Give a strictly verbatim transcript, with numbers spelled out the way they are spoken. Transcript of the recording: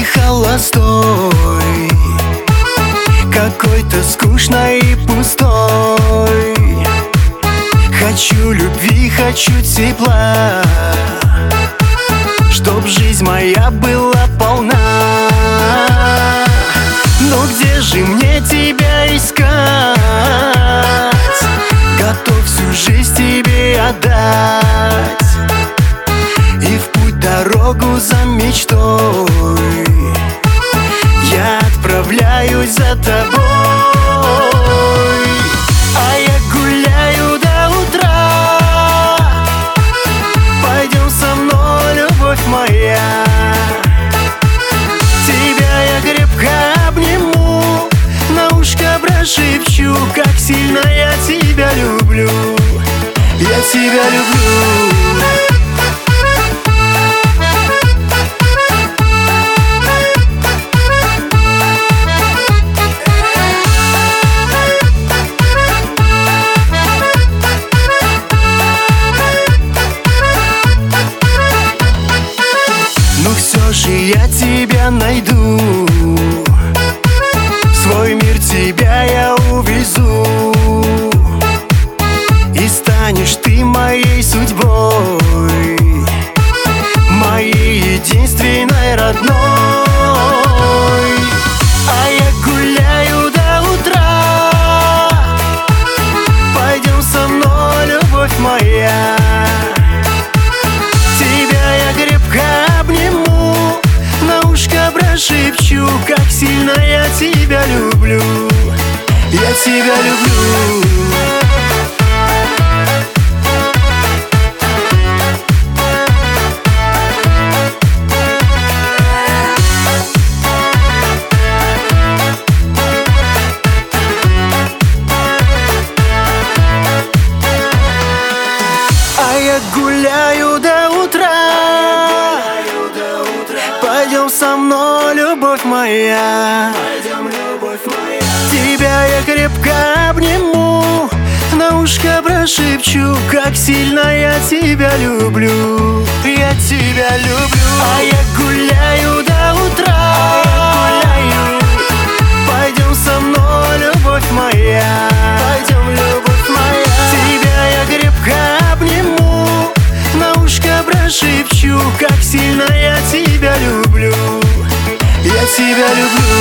ты холостой, какой-то скучной и пустой. Хочу любви, хочу тепла, чтоб жизнь моя была полна. Но где же мне тебя искать? Готов всю жизнь тебе отдать и в путь дорогу за мечтой я отправляюсь за тобой. А я гуляю до утра, пойдем со мной, любовь моя. Тебя я крепко обниму, на ушко прошепчу, как сильно я тебя люблю. Я тебя люблю. Все же я тебя найду, в свой мир тебя я увезу, и станешь ты моей судьбой, моей единственной родной. А я гуляю до утра, пойдем со мной, любовь моя. Тебя я крепко обниму, на ушко прошепчу, как сильно я тебя люблю. Я тебя люблю. А я гуляю до утра, пойдем со мной, любовь моя. Пойдем, любовь моя. Тебя я крепко обниму, на ушко прошепчу, как сильно я тебя люблю. Я тебя люблю. А я гуляю до утра, а я гуляю. Пойдем со мной, любовь моя. Пойдем, любовь моя. Тебя я крепко обниму, на ушко прошепчу, как сильно я тебя люблю. Я тебя люблю.